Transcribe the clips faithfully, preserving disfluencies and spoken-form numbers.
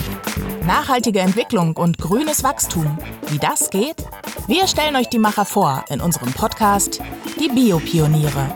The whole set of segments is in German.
Nachhaltige Entwicklung und grünes Wachstum. Wie das geht? Wir stellen euch die Macher vor in unserem Podcast Die Biopioniere.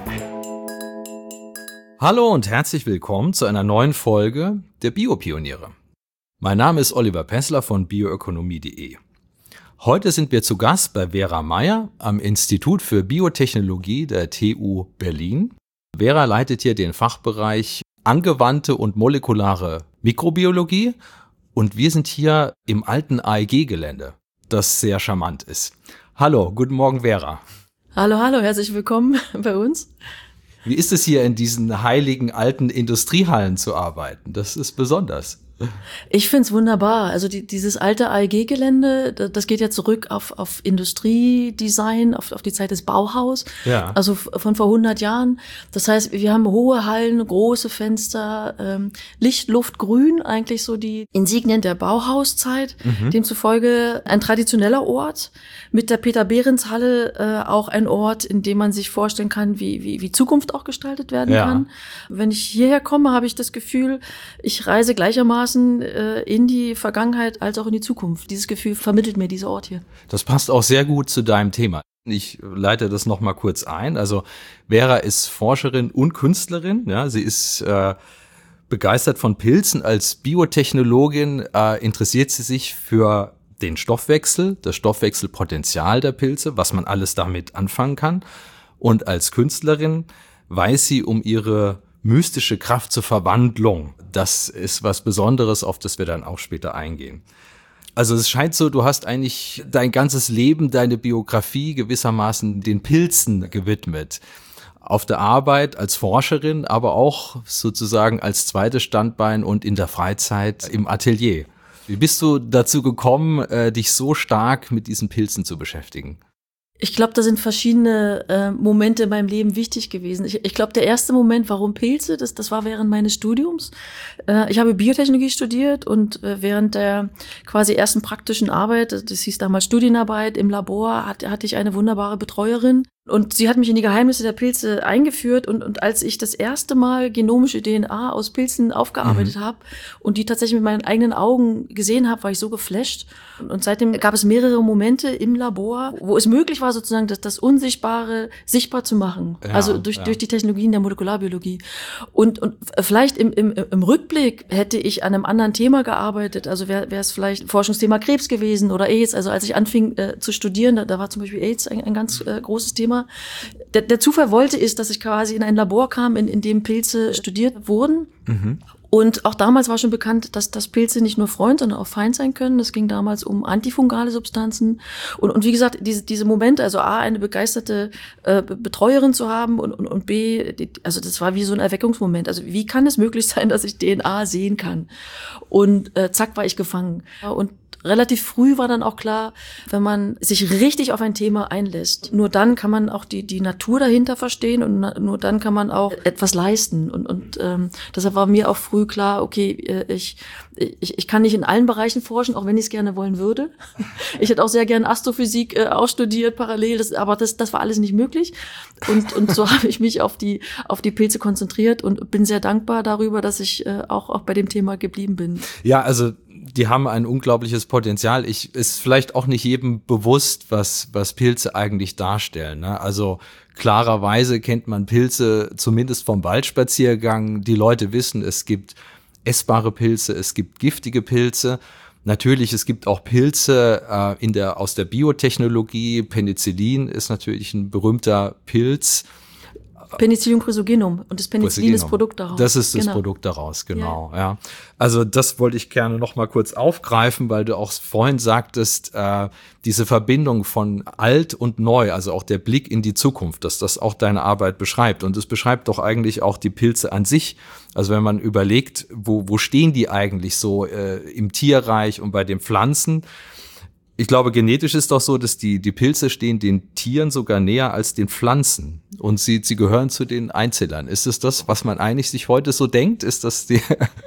Hallo und herzlich willkommen zu einer neuen Folge der Biopioniere. Mein Name ist Oliver Pessler von bioökonomie punkt de. Heute sind wir zu Gast bei Vera Meyer am Institut für Biotechnologie der T U Berlin. Vera leitet hier den Fachbereich Angewandte und molekulare Mikrobiologie und wir sind hier im alten A E G-Gelände, das sehr charmant ist. Hallo, guten Morgen Vera. Hallo, hallo, herzlich willkommen bei uns. Wie ist es hier in diesen heiligen alten Industriehallen zu arbeiten? Das ist besonders. Ich find's wunderbar. Also die, dieses alte A E G-Gelände, das geht ja zurück auf, auf Industriedesign, auf, auf die Zeit des Bauhaus, ja. Also von vor hundert Jahren. Das heißt, wir haben hohe Hallen, große Fenster, ähm, Licht, Luft, Grün, eigentlich so die Insignien der Bauhauszeit. Mhm. Demzufolge ein traditioneller Ort, mit der Peter-Behrens-Halle äh, auch ein Ort, in dem man sich vorstellen kann, wie, wie, wie Zukunft auch gestaltet werden ja. kann. Wenn ich hierher komme, habe ich das Gefühl, ich reise gleichermaßen in die Vergangenheit als auch in die Zukunft. Dieses Gefühl vermittelt mir dieser Ort hier. Das passt auch sehr gut zu deinem Thema. Ich leite das noch mal kurz ein. Also Vera ist Forscherin und Künstlerin. Ja, sie ist äh, begeistert von Pilzen. Als Biotechnologin äh, interessiert sie sich für den Stoffwechsel, das Stoffwechselpotenzial der Pilze, was man alles damit anfangen kann. Und als Künstlerin weiß sie um ihre mystische Kraft zur Verwandlung. Das ist was Besonderes, auf das wir dann auch später eingehen. Also es scheint so, du hast eigentlich dein ganzes Leben, deine Biografie gewissermaßen den Pilzen gewidmet. Auf der Arbeit als Forscherin, aber auch sozusagen als zweites Standbein und in der Freizeit im Atelier. Wie bist du dazu gekommen, dich so stark mit diesen Pilzen zu beschäftigen? Ich glaube, da sind verschiedene äh, Momente in meinem Leben wichtig gewesen. Ich, ich glaube, der erste Moment, warum Pilze, das, das war während meines Studiums. Äh, ich habe Biotechnologie studiert und äh, während der quasi ersten praktischen Arbeit, das hieß damals Studienarbeit im Labor, hat, hatte ich eine wunderbare Betreuerin. Und sie hat mich in die Geheimnisse der Pilze eingeführt und, und als ich das erste Mal genomische D N A aus Pilzen aufgearbeitet mhm. habe und die tatsächlich mit meinen eigenen Augen gesehen habe, war ich so geflasht. Und, und seitdem gab es mehrere Momente im Labor, wo es möglich war, sozusagen das, das Unsichtbare sichtbar zu machen. Ja, also durch, ja. durch die Technologien der Molekularbiologie. Und, und vielleicht im, im, im Rückblick hätte ich an einem anderen Thema gearbeitet. Also wäre es vielleicht Forschungsthema Krebs gewesen oder AIDS. Also als ich anfing äh, zu studieren, da, da war zum Beispiel AIDS ein, ein ganz äh, großes Thema. Der, der Zufall wollte ist, dass ich quasi in ein Labor kam, in, in dem Pilze studiert wurden. Mhm. Und auch damals war schon bekannt, dass, dass Pilze nicht nur Freund, sondern auch Feind sein können. Es ging damals um antifungale Substanzen. Und, und wie gesagt, diese, diese Momente, also A, eine begeisterte äh, Betreuerin zu haben und, und, und B, die, also das war wie so ein Erweckungsmoment. Also wie kann es möglich sein, dass ich D N A sehen kann? Und äh, zack, war ich gefangen. Und relativ früh war dann auch klar, wenn man sich richtig auf ein Thema einlässt, nur dann kann man auch die die Natur dahinter verstehen und na, nur dann kann man auch etwas leisten. Und und ähm, deshalb war mir auch früh klar, okay, äh, ich ich ich kann nicht in allen Bereichen forschen, auch wenn ich es gerne wollen würde. Ich hätte auch sehr gerne Astrophysik äh, auch studiert parallel, das, aber das das war alles nicht möglich. Und und so habe ich mich auf die auf die Pilze konzentriert und bin sehr dankbar darüber, dass ich äh, auch auch bei dem Thema geblieben bin. Ja, also die haben ein unglaubliches Potenzial. Ich ist vielleicht auch nicht jedem bewusst, was was Pilze eigentlich darstellen. Ne? Also klarerweise kennt man Pilze zumindest vom Waldspaziergang. Die Leute wissen, es gibt essbare Pilze, es gibt giftige Pilze. Natürlich, es gibt auch Pilze äh, in der aus der Biotechnologie. Penicillin ist natürlich ein berühmter Pilz. Penicillium chrysogenum und das Penicillin ist Produkt daraus. Das ist das genau. Produkt daraus, genau. Ja. ja. Also das wollte ich gerne noch mal kurz aufgreifen, weil du auch vorhin sagtest, äh, diese Verbindung von alt und neu, also auch der Blick in die Zukunft, dass das auch deine Arbeit beschreibt. Und es beschreibt doch eigentlich auch die Pilze an sich. Also wenn man überlegt, wo, wo stehen die eigentlich so äh, im Tierreich und bei den Pflanzen. Ich glaube, genetisch ist doch so, dass die, die Pilze stehen den Tieren sogar näher als den Pflanzen. Und sie, sie gehören zu den Einzellern. Ist es das, was man eigentlich sich heute so denkt? Ist das die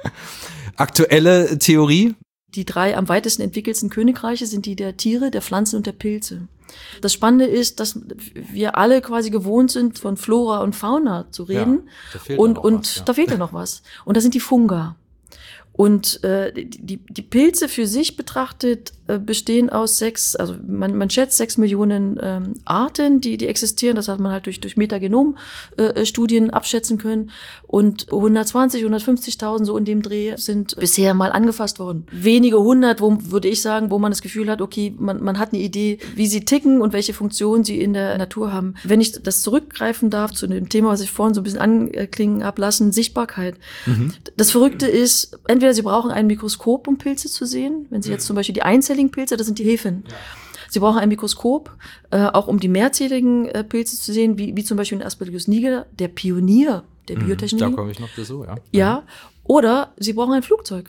aktuelle Theorie? Die drei am weitesten entwickelten Königreiche sind die der Tiere, der Pflanzen und der Pilze. Das Spannende ist, dass wir alle quasi gewohnt sind, von Flora und Fauna zu reden. Ja, da fehlt und noch und was, ja. da fehlt ja noch was. Und das sind die Funga. Und äh, die, die Pilze für sich betrachtet äh, bestehen aus sechs, also man, man schätzt sechs Millionen ähm, Arten, die, die existieren. Das hat man halt durch, durch Metagenom-Studien äh, abschätzen können. Und hundertzwanzig, hundertfünfzigtausend so in dem Dreh sind bisher mal angefasst worden. Wenige hundert, wo, würde ich sagen, wo man das Gefühl hat, okay, man, man hat eine Idee, wie sie ticken und welche Funktionen sie in der Natur haben. Wenn ich das zurückgreifen darf zu dem Thema, was ich vorhin so ein bisschen anklingen habe lassen, Sichtbarkeit. Mhm. Das Verrückte ist, entweder Sie brauchen ein Mikroskop, um Pilze zu sehen. Wenn Sie jetzt zum Beispiel die einzelligen Pilze, das sind die Hefen. Ja. Sie brauchen ein Mikroskop, äh, auch um die mehrzähligen äh, Pilze zu sehen, wie, wie zum Beispiel den Aspergillus niger, der Pionier der mhm, Biotechnologie. Da komme ich noch dazu, ja. Ja, oder Sie brauchen ein Flugzeug.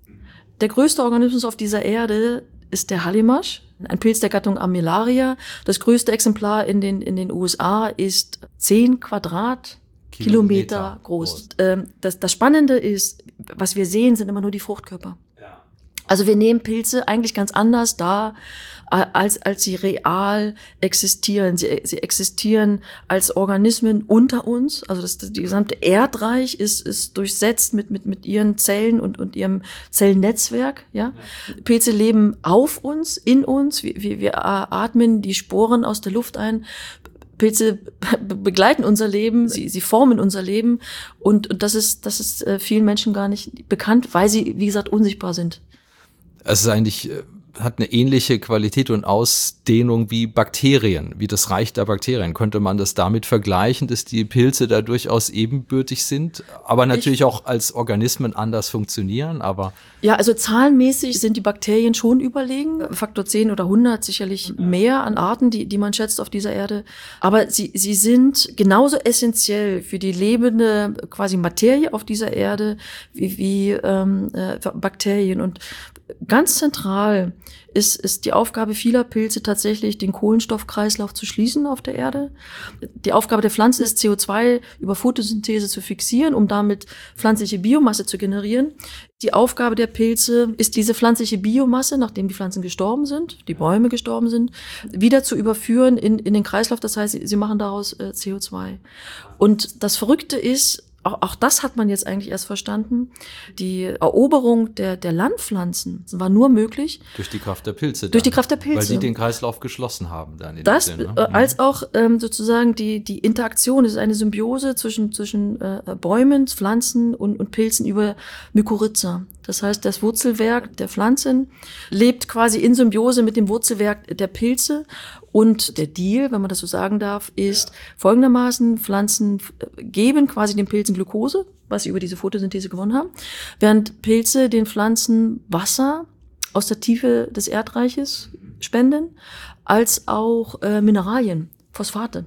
Der größte Organismus auf dieser Erde ist der Hallimasch, ein Pilz der Gattung Armillaria. Das größte Exemplar in den, in den U S A ist zehn Quadratkilometer Kilometer groß. groß. Das, das Spannende ist, was wir sehen, sind immer nur die Fruchtkörper. Ja. Also wir nehmen Pilze eigentlich ganz anders da, als, als sie real existieren. Sie, sie existieren als Organismen unter uns. Also das, das die gesamte Erdreich ist, ist durchsetzt mit, mit, mit ihren Zellen und, und ihrem Zellnetzwerk. Ja? Ja. Pilze leben auf uns, in uns. Wir, wir, wir atmen die Sporen aus der Luft ein. Pilze begleiten unser Leben, sie, sie formen unser Leben und, und das ist, das ist äh, vielen Menschen gar nicht bekannt, weil sie, wie gesagt, unsichtbar sind. Es ist eigentlich, äh, hat eine ähnliche Qualität und Ausdehnung wie Bakterien, wie das Reich der Bakterien. Könnte man das damit vergleichen, dass die Pilze da durchaus ebenbürtig sind, aber natürlich ich, auch als Organismen anders funktionieren, aber... Ja, also zahlenmäßig sind die Bakterien schon überlegen. Faktor zehn oder hundert sicherlich mehr an Arten, die, die man schätzt auf dieser Erde. Aber sie, sie sind genauso essentiell für die lebende quasi Materie auf dieser Erde wie, wie ähm, äh, Bakterien. Und ganz zentral ist, ist die Aufgabe vieler Pilze tatsächlich, den Kohlenstoffkreislauf zu schließen auf der Erde. Die Aufgabe der Pflanze ist, C O zwei über Photosynthese zu fixieren, um damit pflanzliche Biomasse zu generieren. Die Aufgabe der Pilze ist, diese pflanzliche Biomasse, nachdem die Pflanzen gestorben sind, die Bäume gestorben sind, wieder zu überführen in, in den Kreislauf. Das heißt, sie machen daraus äh, C O zwei. Und das Verrückte ist, Auch, auch das hat man jetzt eigentlich erst verstanden. Die Eroberung der, der Landpflanzen war nur möglich. Durch die Kraft der Pilze. Dann, durch die Kraft der Pilze. Weil die den Kreislauf geschlossen haben. Dann in das, Sinn, ne? äh, als auch ähm, sozusagen die, die Interaktion, es ist eine Symbiose zwischen, zwischen äh, Bäumen, Pflanzen und, und Pilzen über Mykorrhiza. Das heißt, das Wurzelwerk der Pflanzen lebt quasi in Symbiose mit dem Wurzelwerk der Pilze. Und der Deal, wenn man das so sagen darf, ist ja. folgendermaßen: Pflanzen geben quasi den Pilzen Glucose, was sie über diese Photosynthese gewonnen haben, während Pilze den Pflanzen Wasser aus der Tiefe des Erdreiches spenden, als auch äh, Mineralien, Phosphate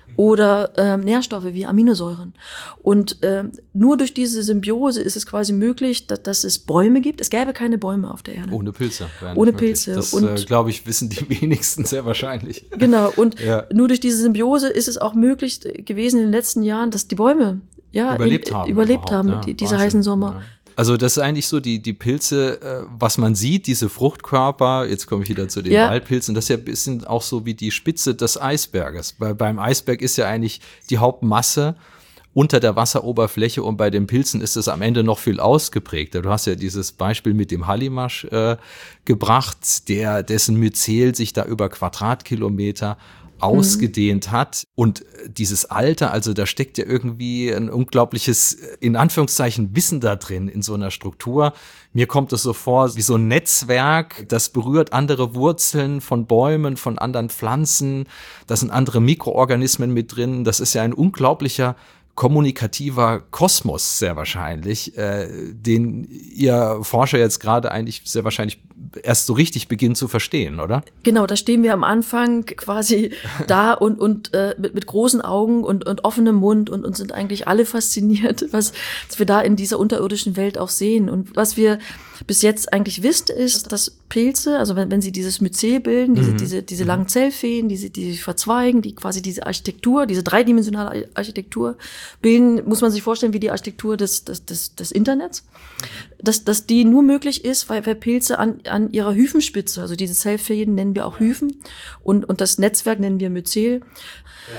oder äh, Nährstoffe wie Aminosäuren. Und äh, nur durch diese Symbiose ist es quasi möglich, dass, dass es Bäume gibt. Es gäbe keine Bäume auf der Erde. Ohne Pilze. Ohne Pilze. Das, äh, glaube ich, wissen die wenigsten sehr wahrscheinlich. Genau. Und ja. nur durch diese Symbiose ist es auch möglich gewesen in den letzten Jahren, dass die Bäume ja, überlebt in, haben. Überlebt haben, ja, die, diese heißen Sommer. Ja. Also das ist eigentlich so, die die Pilze, äh, was man sieht, diese Fruchtkörper, jetzt komme ich wieder zu den ja. Waldpilzen, das ist ja ein bisschen auch so wie die Spitze des Eisberges. Weil beim Eisberg ist ja eigentlich die Hauptmasse unter der Wasseroberfläche und bei den Pilzen ist es am Ende noch viel ausgeprägter. Du hast ja dieses Beispiel mit dem Hallimasch äh, gebracht, der dessen Myzel sich da über Quadratkilometer ausgedehnt hat und dieses Alter, also da steckt ja irgendwie ein unglaubliches, in Anführungszeichen, Wissen da drin in so einer Struktur. Mir kommt es so vor wie so ein Netzwerk, das berührt andere Wurzeln von Bäumen, von anderen Pflanzen, da sind andere Mikroorganismen mit drin, das ist ja ein unglaublicher kommunikativer Kosmos sehr wahrscheinlich, äh, den ihr Forscher jetzt gerade eigentlich sehr wahrscheinlich erst so richtig beginnen zu verstehen, oder? Genau, da stehen wir am Anfang quasi da und und äh, mit, mit großen Augen und und offenem Mund und, und sind eigentlich alle fasziniert, was, was wir da in dieser unterirdischen Welt auch sehen. Und was wir bis jetzt eigentlich wissen, ist, dass Pilze, also wenn, wenn sie dieses Myzel bilden, diese, mhm. diese, diese langen Zellfäden, die, sie, die sich verzweigen, die quasi diese Architektur, diese dreidimensionale Architektur bilden, muss man sich vorstellen, wie die Architektur des, des, des, des Internets, dass, dass die nur möglich ist, weil, weil Pilze an, an ihrer Hyphenspitze, also diese Zellfäden nennen wir auch Hyphen und, und das Netzwerk nennen wir Myzel. Ja.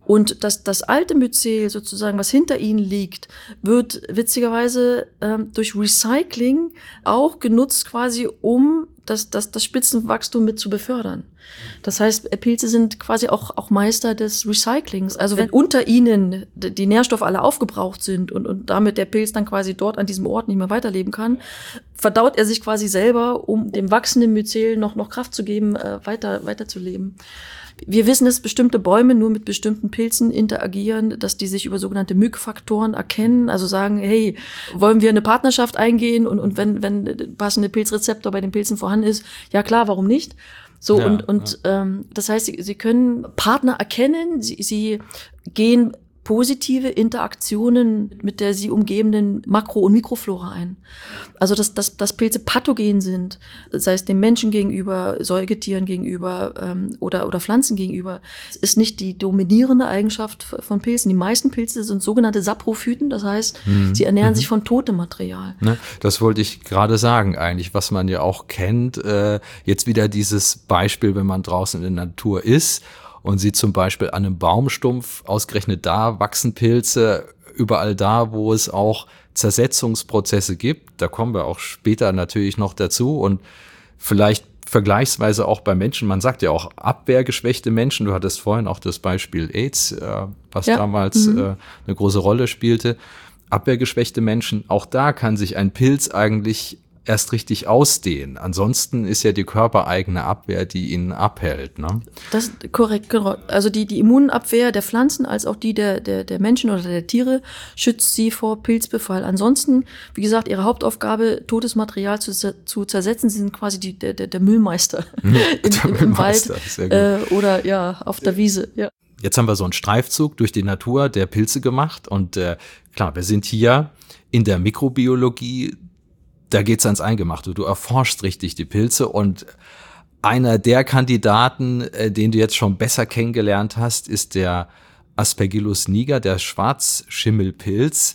Und das, das alte Myzel sozusagen, was hinter ihnen liegt, wird witzigerweise ähm, durch Recycling auch genutzt quasi, um das, das, das Spitzenwachstum mit zu befördern. Das heißt, Pilze sind quasi auch, auch Meister des Recyclings. Also wenn unter ihnen die Nährstoffe alle aufgebraucht sind und, und damit der Pilz dann quasi dort an diesem Ort nicht mehr weiterleben kann, verdaut er sich quasi selber, um dem wachsenden Myzel noch, noch Kraft zu geben, äh, weiter, weiterzuleben. Wir wissen, dass bestimmte Bäume nur mit bestimmten Pilzen interagieren, dass die sich über sogenannte Myg-Faktoren erkennen, also sagen, hey, wollen wir eine Partnerschaft eingehen? Und, und wenn, wenn passende Pilzrezeptor bei den Pilzen vorhanden ist, ja klar, warum nicht? So, ja, und, und ja. ähm, das heißt, sie, sie können Partner erkennen, sie, sie gehen positive Interaktionen mit der sie umgebenden Makro- und Mikroflora ein. Also, dass, dass, dass Pilze pathogen sind, sei es dem Menschen gegenüber, Säugetieren gegenüber ähm, oder, oder Pflanzen gegenüber, ist nicht die dominierende Eigenschaft von Pilzen. Die meisten Pilze sind sogenannte Saprophyten, das heißt, mhm. sie ernähren mhm. sich von totem Material. Ne, das wollte ich gerade sagen eigentlich, was man ja auch kennt. Äh, jetzt wieder dieses Beispiel, wenn man draußen in der Natur ist und sieht zum Beispiel an einem Baumstumpf, ausgerechnet da wachsen Pilze, überall da, wo es auch Zersetzungsprozesse gibt. Da kommen wir auch später natürlich noch dazu und vielleicht vergleichsweise auch bei Menschen. Man sagt ja auch abwehrgeschwächte Menschen. Du hattest vorhin auch das Beispiel AIDS, äh, was ja. damals mhm. äh, eine große Rolle spielte. Abwehrgeschwächte Menschen, auch da kann sich ein Pilz eigentlich erst richtig ausdehnen. Ansonsten ist ja die körpereigene Abwehr, die ihn abhält. Ne? Das ist korrekt, genau. Also die, die Immunabwehr der Pflanzen als auch die der, der, der Menschen oder der Tiere schützt sie vor Pilzbefall. Ansonsten, wie gesagt, ihre Hauptaufgabe, totes Material zu, zu zersetzen. Sie sind quasi die, der, der Müllmeister, ja, im, der im, im Müllmeister, Wald äh, oder ja auf der Wiese. Ja. Jetzt haben wir so einen Streifzug durch die Natur der Pilze gemacht und äh, klar, wir sind hier in der Mikrobiologie. Da geht's ans Eingemachte. Du erforschst richtig die Pilze und einer der Kandidaten, den du jetzt schon besser kennengelernt hast, ist der Aspergillus niger, der Schwarzschimmelpilz.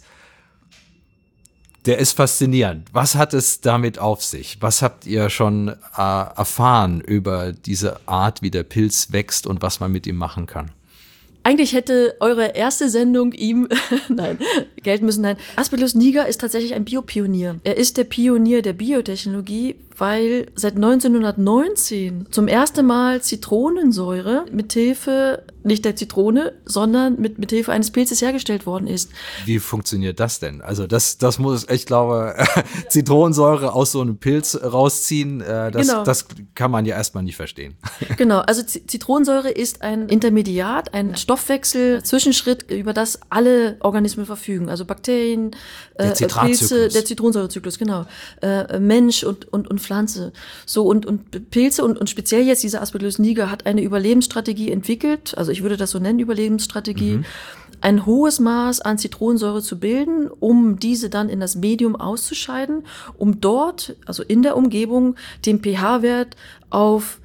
Der ist faszinierend. Was hat es damit auf sich? Was habt ihr schon äh, erfahren über diese Art, wie der Pilz wächst und was man mit ihm machen kann? Eigentlich hätte eure erste Sendung ihm, nein, gelten müssen, nein. Aspergillus niger ist tatsächlich ein Biopionier. Er ist der Pionier der Biotechnologie, weil seit neunzehnhundertneunzehn zum ersten Mal Zitronensäure mithilfe, nicht der Zitrone, sondern mit, mithilfe eines Pilzes hergestellt worden ist. Wie funktioniert das denn? Also das, das muss, ich glaube, Zitronensäure aus so einem Pilz rausziehen, das, genau. das kann man ja erstmal nicht verstehen. Genau, also Zitronensäure ist ein Intermediat, ein Stoffwechsel, Zwischenschritt, über das alle Organismen verfügen. Also Bakterien, der äh, Pilze, der Zitronensäurezyklus, genau, äh, Mensch und, und, und Pflanze. So, und, und Pilze und, und speziell jetzt dieser Aspergillus niger hat eine Überlebensstrategie entwickelt, also ich würde das so nennen, Überlebensstrategie, mhm. ein hohes Maß an Zitronensäure zu bilden, um diese dann in das Medium auszuscheiden, um dort, also in der Umgebung, den pH-Wert auf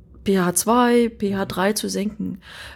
pH zwei, pH drei zu senken.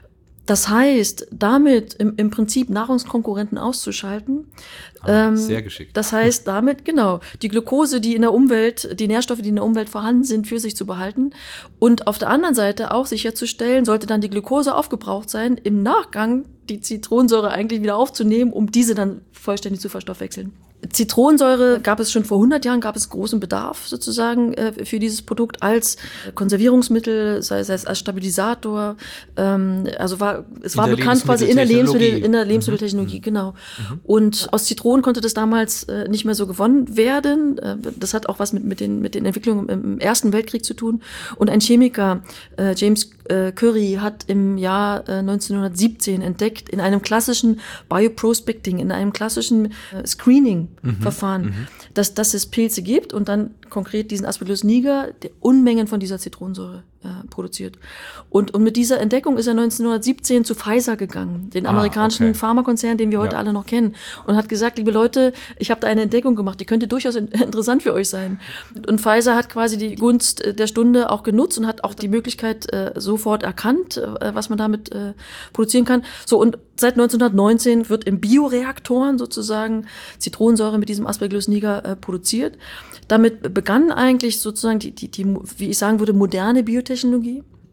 Das heißt, damit im, im Prinzip Nahrungskonkurrenten auszuschalten. Ah, ähm, sehr geschickt. Das heißt, damit, genau, die Glucose, die in der Umwelt, die Nährstoffe, die in der Umwelt vorhanden sind, für sich zu behalten. Und auf der anderen Seite auch sicherzustellen, sollte dann die Glucose aufgebraucht sein, im Nachgang die Zitronensäure eigentlich wieder aufzunehmen, um diese dann vollständig zu verstoffwechseln. Zitronensäure gab es schon vor hundert Jahren, gab es großen Bedarf sozusagen äh, für dieses Produkt als Konservierungsmittel, sei es als Stabilisator. Ähm, also war es in war bekannt quasi in der Lebensmittel in der Lebensmitteltechnologie, mhm. genau. Mhm. Und aus Zitronen konnte das damals äh, nicht mehr so gewonnen werden. Äh, das hat auch was mit mit den mit den Entwicklungen im Ersten Weltkrieg zu tun. Und ein Chemiker, äh, James äh, Curry, hat im Jahr äh, neunzehnhundertsiebzehn entdeckt in einem klassischen Bioprospecting, in einem klassischen äh, Screening Mhm, Verfahren, mhm. dass, dass es Pilze gibt und dann konkret diesen Aspergillus niger, der Unmengen von dieser Zitronensäure äh, produziert. Und, und mit dieser Entdeckung ist er neunzehnhundertsiebzehn zu Pfizer gegangen, den amerikanischen ah, okay. Pharmakonzern, den wir heute ja. alle noch kennen, und hat gesagt, liebe Leute, ich habe da eine Entdeckung gemacht, die könnte durchaus in, interessant für euch sein. Und Pfizer hat quasi die Gunst der Stunde auch genutzt und hat auch die Möglichkeit äh, sofort erkannt, äh, was man damit äh, produzieren kann. So, und seit neunzehnhundertneunzehn wird in Bioreaktoren sozusagen Zitronensäure mit diesem Aspergillus niger äh, produziert. Damit begann eigentlich sozusagen die, die, die, wie ich sagen würde, moderne Biotechnologie.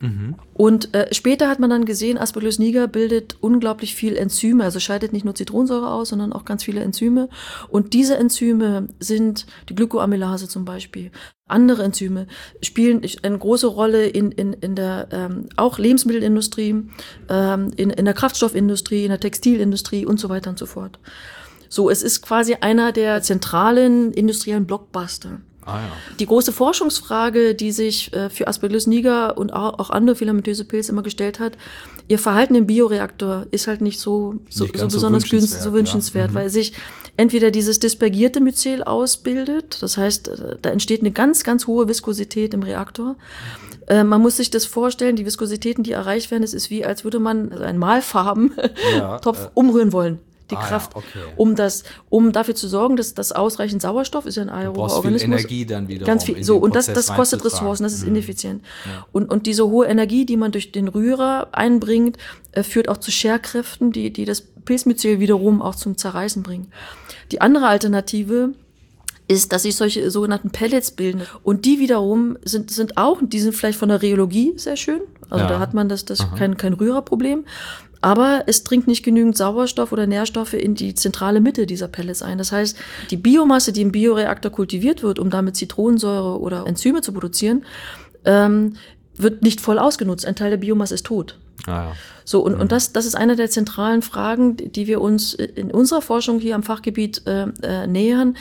Mhm. Und äh, später hat man dann gesehen, Aspergillus niger bildet unglaublich viel Enzyme, also scheidet nicht nur Zitronensäure aus, sondern auch ganz viele Enzyme. Und diese Enzyme sind die Glykoamylase zum Beispiel. Andere Enzyme spielen eine große Rolle in, in, in der ähm, auch Lebensmittelindustrie, ähm, in, in der Kraftstoffindustrie, in der Textilindustrie und so weiter und so fort. So, es ist quasi einer der zentralen industriellen Blockbuster. Ah, ja. Die große Forschungsfrage, die sich äh, für Aspergillus niger und auch, auch andere filamentöse Pilze immer gestellt hat, ihr Verhalten im Bioreaktor ist halt nicht so, so, nicht so besonders so wünschenswert, so wünschenswert ja. weil sich entweder dieses dispergierte Myzel ausbildet, das heißt, da entsteht eine ganz, ganz hohe Viskosität im Reaktor. Äh, man muss sich das vorstellen, die Viskositäten, die erreicht werden, es ist wie, als würde man einen Malfarben-Topf ja, äh, umrühren wollen. Die ah, Kraft, ja, okay. um das, um dafür zu sorgen, dass das ausreichend Sauerstoff ist ja ein aerober Organismus. Viel Energie dann wieder. Ganz viel. So und das, das kostet Ressourcen, das ist mhm. ineffizient. Ja. Und und diese hohe Energie, die man durch den Rührer einbringt, äh, führt auch zu Scherkräften, die die das Pilzmyzel wiederum auch zum Zerreißen bringen. Die andere Alternative ist, dass sich solche sogenannten Pellets bilden. Und die wiederum sind, sind auch, die sind vielleicht von der Rheologie sehr schön. Also ja. da hat man das, das kein, kein Rührerproblem. Aber es dringt nicht genügend Sauerstoff oder Nährstoffe in die zentrale Mitte dieser Pellets ein. Das heißt, die Biomasse, die im Bioreaktor kultiviert wird, um damit Zitronensäure oder Enzyme zu produzieren, ähm, wird nicht voll ausgenutzt. Ein Teil der Biomasse ist tot. Ah, ja. So, und, mhm. und das, das ist eine der zentralen Fragen, die wir uns in unserer Forschung hier am Fachgebiet äh, äh, nähern.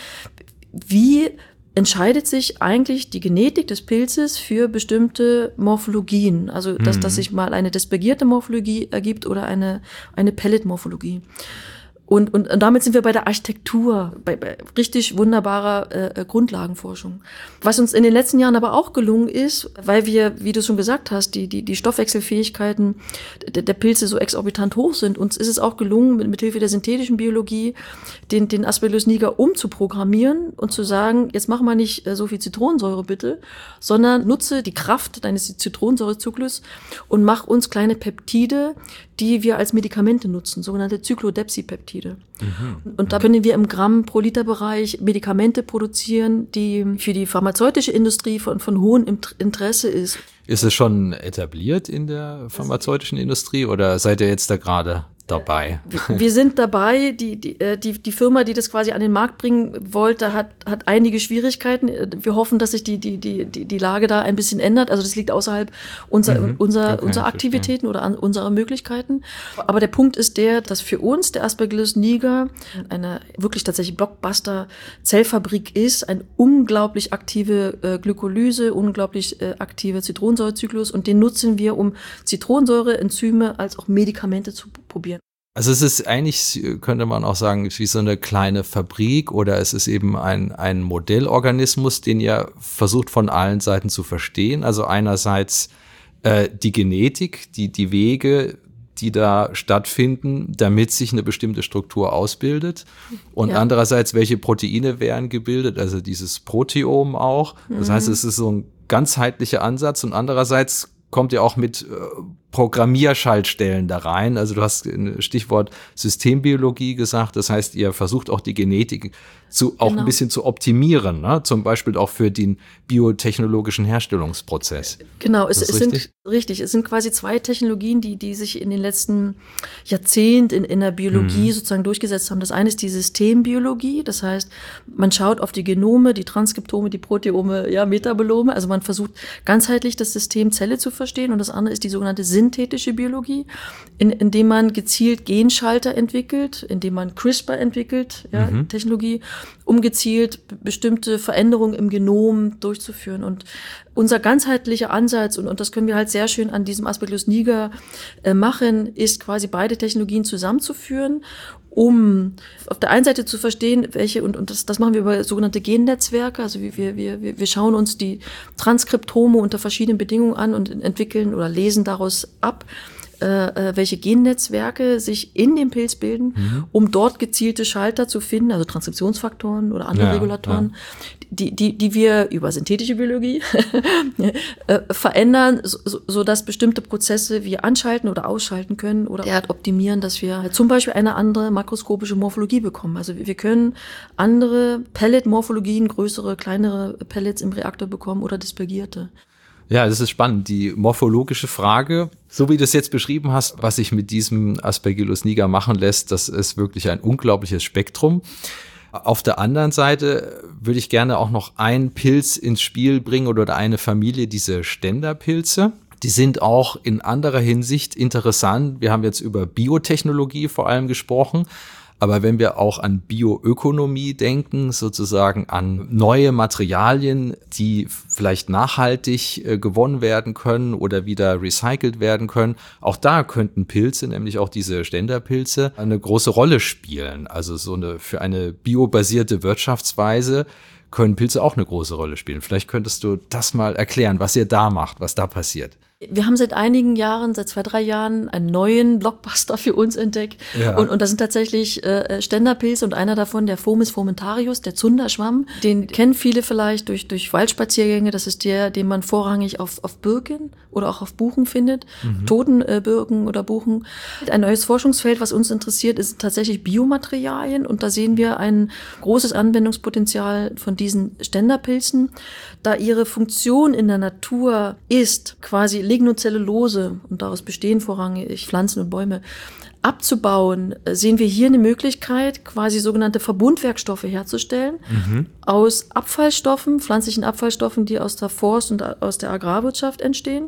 Wie entscheidet sich eigentlich die Genetik des Pilzes für bestimmte Morphologien? Also, dass, mhm. dass sich mal eine dispergierte Morphologie ergibt oder eine, eine Pellet-Morphologie. Und, und, und damit sind wir bei der Architektur, bei, bei richtig wunderbarer äh, Grundlagenforschung. Was uns in den letzten Jahren aber auch gelungen ist, weil wir, wie du schon gesagt hast, die, die, die Stoffwechselfähigkeiten der, der Pilze so exorbitant hoch sind, uns ist es auch gelungen, mit, mit Hilfe der synthetischen Biologie den, den Aspergillus niger umzuprogrammieren und zu sagen, jetzt mach mal nicht äh, so viel Zitronensäure bitte, sondern nutze die Kraft deines Zitronensäurezyklus und mach uns kleine Peptide, die wir als Medikamente nutzen, sogenannte Cyclodepsipeptide. Mhm. Und da können wir im Gramm pro Liter Bereich Medikamente produzieren, die für die pharmazeutische Industrie von, von hohem Interesse ist. Ist es schon etabliert in der pharmazeutischen Industrie oder seid ihr jetzt da gerade dabei? Wir, wir sind dabei. Die, die, die, die Firma, die das quasi an den Markt bringen wollte, hat, hat einige Schwierigkeiten. Wir hoffen, dass sich die, die, die, die Lage da ein bisschen ändert. Also das liegt außerhalb unserer, mhm. unserer, okay, unserer Aktivitäten oder an unserer Möglichkeiten. Aber der Punkt ist der, dass für uns der Aspergillus niger eine wirklich tatsächlich Blockbuster-Zellfabrik ist, eine unglaublich aktive äh, Glykolyse, unglaublich äh, aktive Zitronensäurezyklus und den nutzen wir, um Zitronensäure, Enzyme als auch Medikamente zu probieren. Also es ist eigentlich, könnte man auch sagen, wie so eine kleine Fabrik oder es ist eben ein, ein Modellorganismus, den ihr versucht von allen Seiten zu verstehen. Also einerseits äh, die Genetik, die, die Wege, die da stattfinden, damit sich eine bestimmte Struktur ausbildet. Und ja. andererseits, welche Proteine werden gebildet, also dieses Proteom auch. Das mhm. heißt, es ist so ein ganzheitlicher Ansatz und andererseits kommt ihr auch mit äh, Programmierschaltstellen da rein. Also du hast ein Stichwort Systembiologie gesagt. Das heißt, ihr versucht auch die Genetik zu, auch genau. ein bisschen zu optimieren, ne? Zum Beispiel auch für den biotechnologischen Herstellungsprozess. Genau, es, es sind richtig. Es sind quasi zwei Technologien, die, die sich in den letzten Jahrzehnten in, in der Biologie mhm. sozusagen durchgesetzt haben. Das eine ist die Systembiologie. Das heißt, man schaut auf die Genome, die Transkriptome, die Proteome, ja, Metabolome. Also man versucht ganzheitlich das System Zelle zu verstehen. Und das andere ist die sogenannte synthetische Biologie, in, indem man gezielt Genschalter entwickelt, indem man CRISPR entwickelt, ja, mhm. Technologie, um gezielt bestimmte Veränderungen im Genom durchzuführen. Und unser ganzheitlicher Ansatz, und, und das können wir halt sehr schön an diesem Aspergillus niger äh, machen, ist quasi beide Technologien zusammenzuführen, um auf der einen Seite zu verstehen, welche, und, und das, das machen wir über sogenannte Gennetzwerke, also wir, wir, wir, wir schauen uns die Transkriptome unter verschiedenen Bedingungen an und entwickeln oder lesen daraus ab, äh, welche Gennetzwerke sich in dem Pilz bilden, mhm. um dort gezielte Schalter zu finden, also Transkriptionsfaktoren oder andere ja, Regulatoren, ja. die, die, die wir über synthetische Biologie äh, verändern, so, so dass bestimmte Prozesse wir anschalten oder ausschalten können oder derart optimieren, dass wir zum Beispiel eine andere makroskopische Morphologie bekommen. Also wir können andere Pellet-Morphologien, größere, kleinere Pellets im Reaktor bekommen oder dispergierte. Ja, das ist spannend. Die morphologische Frage, so wie du es jetzt beschrieben hast, was sich mit diesem Aspergillus niger machen lässt, das ist wirklich ein unglaubliches Spektrum. Auf der anderen Seite würde ich gerne auch noch einen Pilz ins Spiel bringen oder eine Familie, diese Ständerpilze. Die sind auch in anderer Hinsicht interessant. Wir haben jetzt über Biotechnologie vor allem gesprochen. Aber wenn wir auch an Bioökonomie denken, sozusagen an neue Materialien, die vielleicht nachhaltig äh, gewonnen werden können oder wieder recycelt werden können, auch da könnten Pilze, nämlich auch diese Ständerpilze, eine große Rolle spielen. Also so eine für eine biobasierte Wirtschaftsweise können Pilze auch eine große Rolle spielen. Vielleicht könntest du das mal erklären, was ihr da macht, was da passiert. Wir haben seit einigen Jahren, seit zwei, drei Jahren, einen neuen Blockbuster für uns entdeckt. Ja. Und, und das sind tatsächlich äh, Ständerpilze und einer davon, der Fomis fomentarius, der Zunderschwamm. Den kennen viele vielleicht durch, durch Waldspaziergänge. Das ist der, den man vorrangig auf, auf Birken oder auch auf Buchen findet. Mhm. Toten äh, Birken oder Buchen. Ein neues Forschungsfeld, was uns interessiert, ist tatsächlich Biomaterialien. Und da sehen wir ein großes Anwendungspotenzial von diesen Ständerpilzen, da ihre Funktion in der Natur ist, quasi Lignocellulose, und daraus bestehen vorrangig Pflanzen und Bäume, abzubauen, sehen wir hier eine Möglichkeit, quasi sogenannte Verbundwerkstoffe herzustellen, mhm. aus Abfallstoffen, pflanzlichen Abfallstoffen, die aus der Forst- und aus der Agrarwirtschaft entstehen,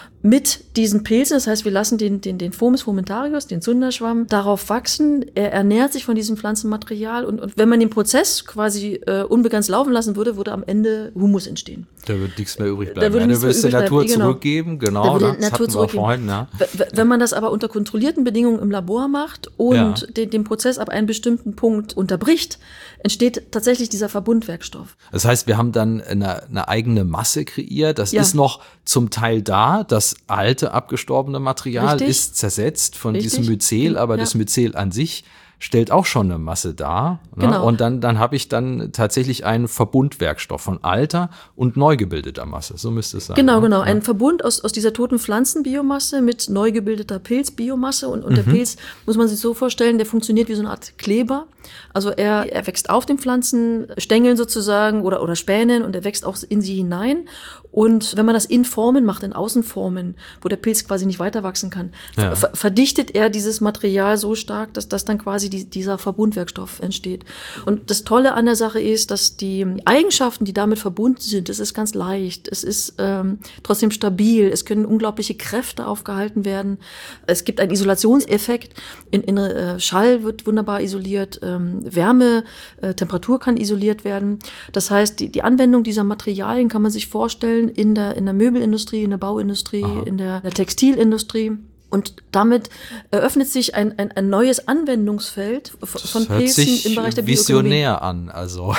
mit diesen Pilzen. Das heißt, wir lassen den, den, den Fomis fomentarius, den Zunderschwamm, darauf wachsen. Er ernährt sich von diesem Pflanzenmaterial und, und wenn man den Prozess quasi äh, unbegrenzt laufen lassen würde, würde am Ende Humus entstehen. Da wird nichts mehr übrig bleiben. Da würde ja, du wirst der Natur genau. zurückgeben, genau. Da würde die Natur zurückgeben. Vorhin, ja. Wenn man das aber unter kontrollierten Bedingungen im Labor macht und ja. den, den Prozess ab einem bestimmten Punkt unterbricht, entsteht tatsächlich dieser Verbundwerkstoff. Das heißt, wir haben dann eine, eine eigene Masse kreiert. Das ja. ist noch zum Teil da. Das alte, abgestorbene Material Richtig. ist zersetzt von Richtig. diesem Myzel, aber ja. das Myzel an sich stellt auch schon eine Masse dar. Ne? Genau. Und dann, dann habe ich dann tatsächlich einen Verbundwerkstoff von alter und neu gebildeter Masse. So müsste es sein. Genau, ne? genau. Ja. Ein Verbund aus, aus dieser toten Pflanzenbiomasse mit neu gebildeter Pilzbiomasse. Und, und mhm. der Pilz, muss man sich so vorstellen, der funktioniert wie so eine Art Kleber. Also er, er wächst auf den Pflanzenstängeln sozusagen oder, oder Spänen und er wächst auch in sie hinein. Und wenn man das in Formen macht, in Außenformen, wo der Pilz quasi nicht weiter wachsen kann, ja. ver- verdichtet er dieses Material so stark, dass das dann quasi die, dieser Verbundwerkstoff entsteht. Und das Tolle an der Sache ist, dass die Eigenschaften, die damit verbunden sind, es ist ganz leicht, es ist ähm, trotzdem stabil, es können unglaubliche Kräfte aufgehalten werden, es gibt einen Isolationseffekt, in, in äh, Schall wird wunderbar isoliert, ähm, Wärme, äh, Temperatur kann isoliert werden. Das heißt, die, die Anwendung dieser Materialien kann man sich vorstellen in der, in der Möbelindustrie, in der Bauindustrie, Aha. in der, der Textilindustrie. Und damit eröffnet sich ein, ein, ein neues Anwendungsfeld von Pilzen im Bereich der Bioökonomie. Visionär an, also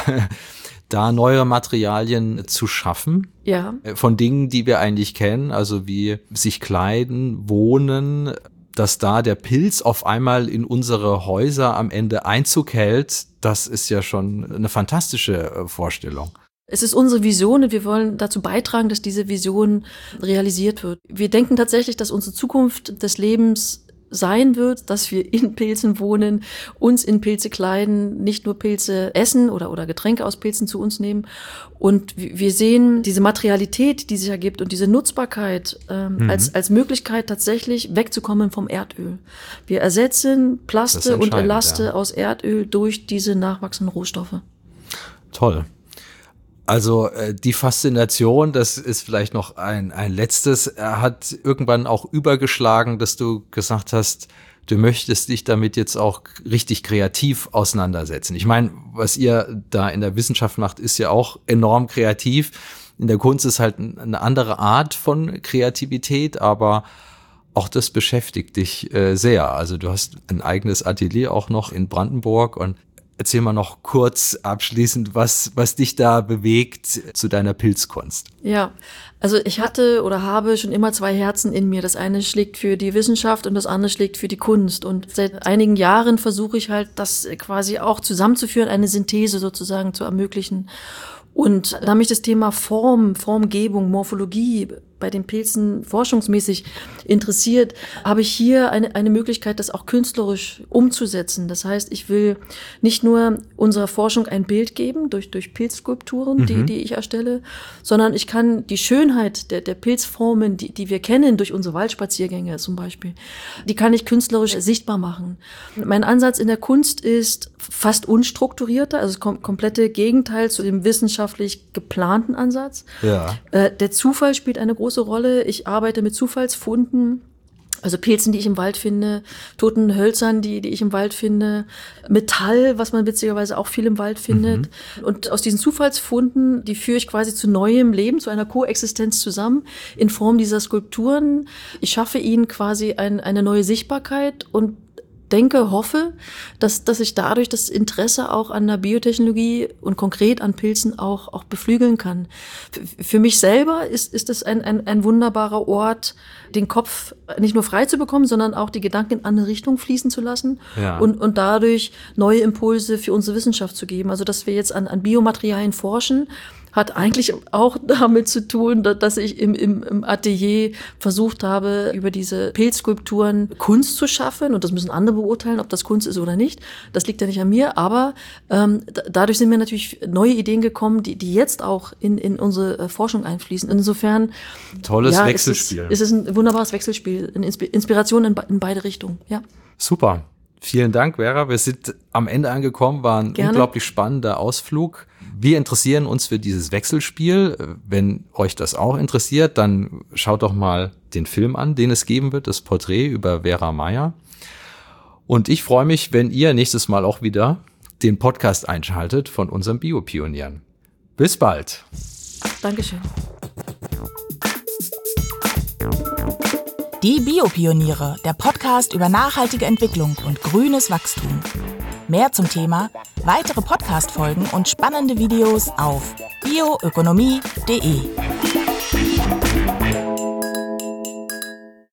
da neue Materialien zu schaffen, ja. von Dingen, die wir eigentlich kennen, also wie sich kleiden, wohnen, dass da der Pilz auf einmal in unsere Häuser am Ende Einzug hält, das ist ja schon eine fantastische Vorstellung. Es ist unsere Vision und wir wollen dazu beitragen, dass diese Vision realisiert wird. Wir denken tatsächlich, dass unsere Zukunft des Lebens sein wird, dass wir in Pilzen wohnen, uns in Pilze kleiden, nicht nur Pilze essen oder, oder Getränke aus Pilzen zu uns nehmen. Und wir sehen diese Materialität, die sich ergibt und diese Nutzbarkeit ähm, mhm. als, als Möglichkeit, tatsächlich wegzukommen vom Erdöl. Wir ersetzen Plaste und Elaste ja. aus Erdöl durch diese nachwachsenden Rohstoffe. Toll. Also äh, die Faszination, das ist vielleicht noch ein, ein letztes, er hat irgendwann auch übergeschlagen, dass du gesagt hast, du möchtest dich damit jetzt auch richtig kreativ auseinandersetzen. Ich meine, was ihr da in der Wissenschaft macht, ist ja auch enorm kreativ. In der Kunst ist halt eine andere Art von Kreativität, aber auch das beschäftigt dich äh, sehr. Also du hast ein eigenes Atelier auch noch in Brandenburg und erzähl mal noch kurz abschließend, was, was dich da bewegt zu deiner Pilzkunst. Ja, also ich hatte oder habe schon immer zwei Herzen in mir. Das eine schlägt für die Wissenschaft und das andere schlägt für die Kunst. Und seit einigen Jahren versuche ich halt, das quasi auch zusammenzuführen, eine Synthese sozusagen zu ermöglichen. Und da mich das Thema Form, Formgebung, Morphologie bei den Pilzen forschungsmäßig interessiert, habe ich hier eine, eine Möglichkeit, das auch künstlerisch umzusetzen. Das heißt, ich will nicht nur unserer Forschung ein Bild geben durch, durch Pilzskulpturen, mhm. die, die ich erstelle, sondern ich kann die Schönheit der, der Pilzformen, die, die wir kennen durch unsere Waldspaziergänge zum Beispiel, die kann ich künstlerisch sichtbar machen. Mein Ansatz in der Kunst ist fast unstrukturierter, also das kom- komplette Gegenteil zu dem wissenschaftlich geplanten Ansatz. Ja. Äh, der Zufall spielt eine große Rolle. Ich arbeite mit Zufallsfunden, also Pilzen, die ich im Wald finde, toten Hölzern, die, die ich im Wald finde, Metall, was man witzigerweise auch viel im Wald findet. Mhm. Und aus diesen Zufallsfunden, die führe ich quasi zu neuem Leben, zu einer Koexistenz zusammen in Form dieser Skulpturen. Ich schaffe ihnen quasi ein, eine neue Sichtbarkeit und denke, hoffe, dass, dass ich dadurch das Interesse auch an der Biotechnologie und konkret an Pilzen auch, auch beflügeln kann. F- für mich selber ist, ist es ein, ein, ein wunderbarer Ort, den Kopf nicht nur frei zu bekommen, sondern auch die Gedanken in andere Richtungen fließen zu lassen ja. und, und dadurch neue Impulse für unsere Wissenschaft zu geben. Also, dass wir jetzt an, an Biomaterialien forschen, hat eigentlich auch damit zu tun, dass ich im, im, im Atelier versucht habe, über diese Pilzskulpturen Kunst zu schaffen. Und das müssen andere beurteilen, ob das Kunst ist oder nicht. Das liegt ja nicht an mir. Aber ähm, d- dadurch sind mir natürlich neue Ideen gekommen, die, die jetzt auch in, in unsere äh, Forschung einfließen. Insofern tolles ja, Wechselspiel. Es ist, es ist ein wunderbares Wechselspiel, eine Insp- Inspiration in, in beide Richtungen. Ja. Super. Vielen Dank, Vera. Wir sind am Ende angekommen, war ein Gerne. unglaublich spannender Ausflug. Wir interessieren uns für dieses Wechselspiel. Wenn euch das auch interessiert, dann schaut doch mal den Film an, den es geben wird, das Porträt über Vera Mayer. Und ich freue mich, wenn ihr nächstes Mal auch wieder den Podcast einschaltet von unseren Biopionieren. Bis bald. Dankeschön. Die Biopioniere, der Podcast über nachhaltige Entwicklung und grünes Wachstum. Mehr zum Thema, weitere Podcast-Folgen und spannende Videos auf bioökonomie punkt de.